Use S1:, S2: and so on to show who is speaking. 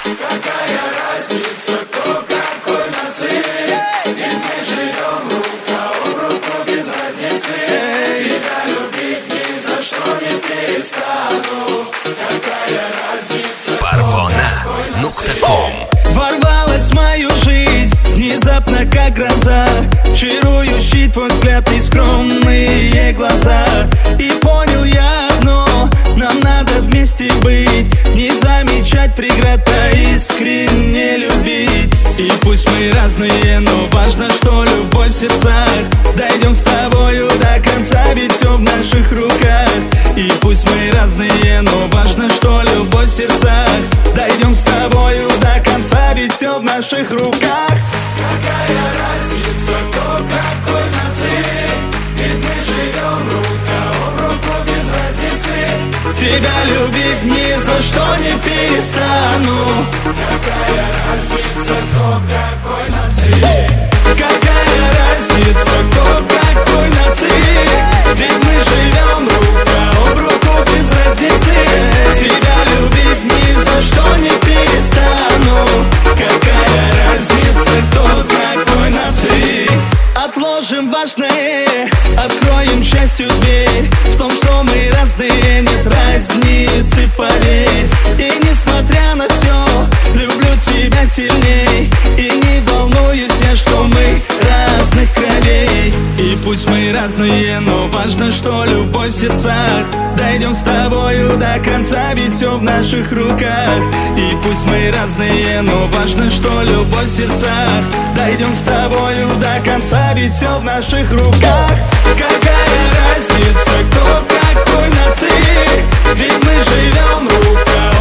S1: Какая разница, кто какой нации? Ведь мы живем рука об руку без разницы. Тебя любить ни за что не перестану. Какая разница,
S2: Parvona.com.
S3: Ворвалась в мою жизнь внезапно, как гроза, чарующий твой взгляд и скромные глаза. И понял я одно: нам надо вместе быть, не замечать преград, а искренне любить. И пусть мы разные, но важно, что любовь в сердцах. Дойдем с тобою до конца, ведь все в наших руках. И пусть мы разные, но важно, что любовь в сердцах. Дойдем с тобою до конца, ведь все в наших руках.
S1: какая разница, кто какой нации? Ведь мы живем рука об руку без разницы.
S3: Тебя любить ни за что не перестану.
S1: Какая разница, кто какой нации?
S3: Какая разница, кто какой нации? Ведь мы живем рука об руку без разницы. Тебя любить ни за что не перестану. Какая разница, кто какой нации? Отложим важное, откроем счастью дверь. В том, что мы разные, нет разницы, поверь. И несмотря на все, люблю тебя сильней. И не волнуюсь я, что мы разных кровей. И пусть мы разные, но важно, что любовь в сердцах. Дойдем с тобою до конца, ведь все в наших руках. И пусть мы разные, но важно, что любовь в сердцах. Дойдем с тобою до конца, ведь все в наших руках. Какая разница, кто какой нации? Ведь мы живем рука